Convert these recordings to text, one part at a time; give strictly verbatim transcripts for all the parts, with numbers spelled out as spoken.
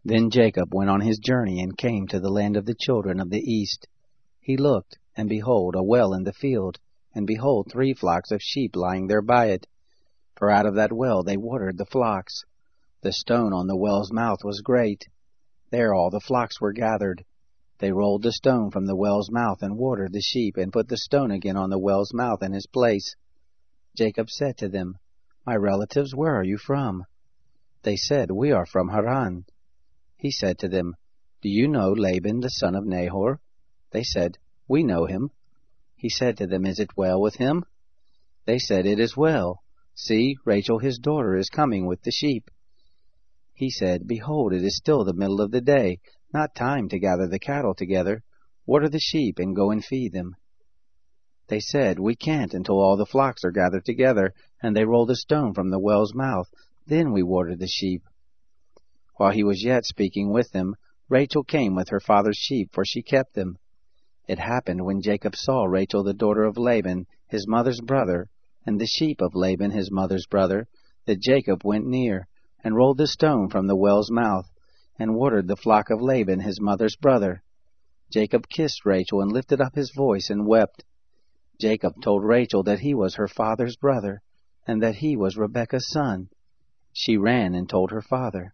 Then Jacob went on his journey, and came to the land of the children of the east. He looked, and behold, a well in the field, and behold, three flocks of sheep lying there by it. For out of that well they watered the flocks. The stone on the well's mouth was great. There all the flocks were gathered. They rolled the stone from the well's mouth, and watered the sheep, and put the stone again on the well's mouth in his place. Jacob said to them, My relatives, where are you from? They said, We are from Haran. He said to them, Do you know Laban the son of Nahor? They said, We know him. He said to them, Is it well with him? They said, It is well. See, Rachel his daughter is coming with the sheep. He said, Behold, it is still the middle of the day, not time to gather the cattle together. Water the sheep, and go and feed them. They said, We can't until all the flocks are gathered together, and they roll the stone from the well's mouth. Then we water the sheep. While he was yet speaking with them, Rachel came with her father's sheep, for she kept them. It happened, when Jacob saw Rachel the daughter of Laban, his mother's brother, and the sheep of Laban his mother's brother, that Jacob went near, and rolled the stone from the well's mouth, and watered the flock of Laban his mother's brother. Jacob kissed Rachel, and lifted up his voice, and wept. Jacob told Rachel that he was her father's brother, and that he was Rebekah's son. She ran and told her father.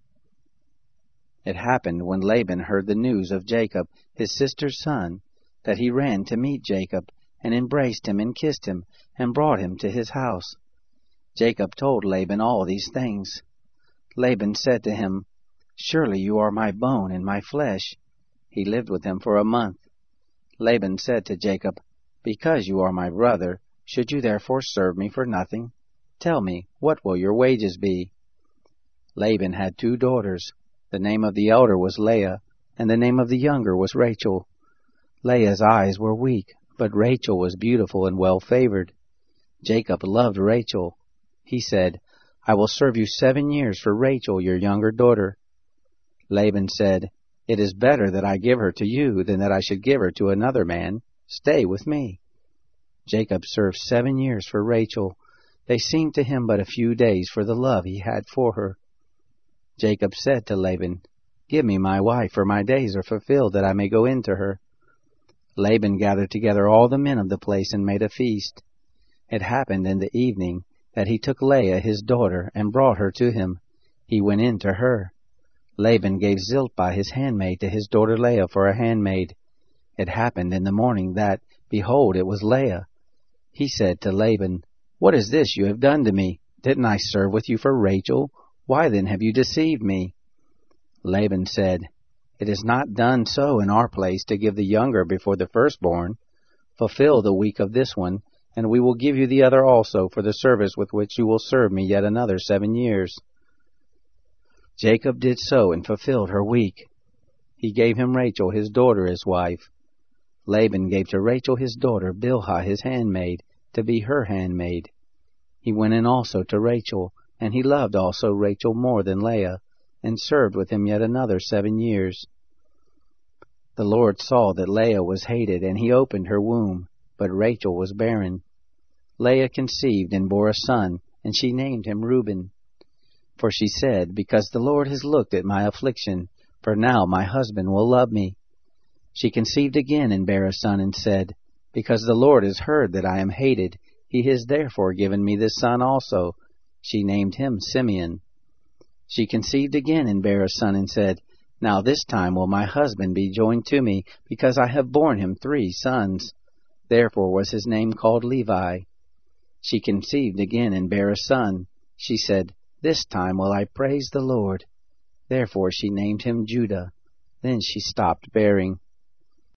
It happened, when Laban heard the news of Jacob, his sister's son, that he ran to meet Jacob, and embraced him, and kissed him, and brought him to his house. Jacob told Laban all these things. Laban said to him, Surely you are my bone and my flesh. He lived with him for a month. Laban said to Jacob, Because you are my brother, should you therefore serve me for nothing? Tell me, what will your wages be? Laban had two daughters. The name of the elder was Leah, and the name of the younger was Rachel. Leah's eyes were weak, but Rachel was beautiful and well-favored. Jacob loved Rachel. He said, I will serve you seven years for Rachel, your younger daughter. Laban said, It is better that I give her to you than that I should give her to another man. Stay with me. Jacob served seven years for Rachel. They seemed to him but a few days for the love he had for her. Jacob said to Laban, Give me my wife, for my days are fulfilled, that I may go in to her. Laban gathered together all the men of the place, and made a feast. It happened in the evening, that he took Leah his daughter, and brought her to him. He went in to her. Laban gave Zilpah his handmaid to his daughter Leah for a handmaid. It happened in the morning that, behold, it was Leah. He said to Laban, What is this you have done to me? Didn't I serve with you for Rachel? Why then have you deceived me? Laban said, It is not done so in our place to give the younger before the firstborn. Fulfill the week of this one, and we will give you the other also for the service with which you will serve me yet another seven years. Jacob did so, and fulfilled her week. He gave him Rachel his daughter as wife. Laban gave to Rachel his daughter Bilhah his handmaid, to be her handmaid. He went in also to Rachel, and he loved also Rachel more than Leah, and served with him yet another seven years. The Lord saw that Leah was hated, and he opened her womb, but Rachel was barren. Leah conceived and bore a son, and she named him Reuben. For she said, Because the Lord has looked at my affliction, for now my husband will love me. She conceived again and bare a son, and said, Because the Lord has heard that I am hated, he has therefore given me this son also. She named him Simeon. She conceived again and bare a son, and said, Now this time will my husband be joined to me, because I have borne him three sons. Therefore was his name called Levi. She conceived again and bare a son. She said, This time will I praise the Lord. Therefore she named him Judah. Then she stopped bearing.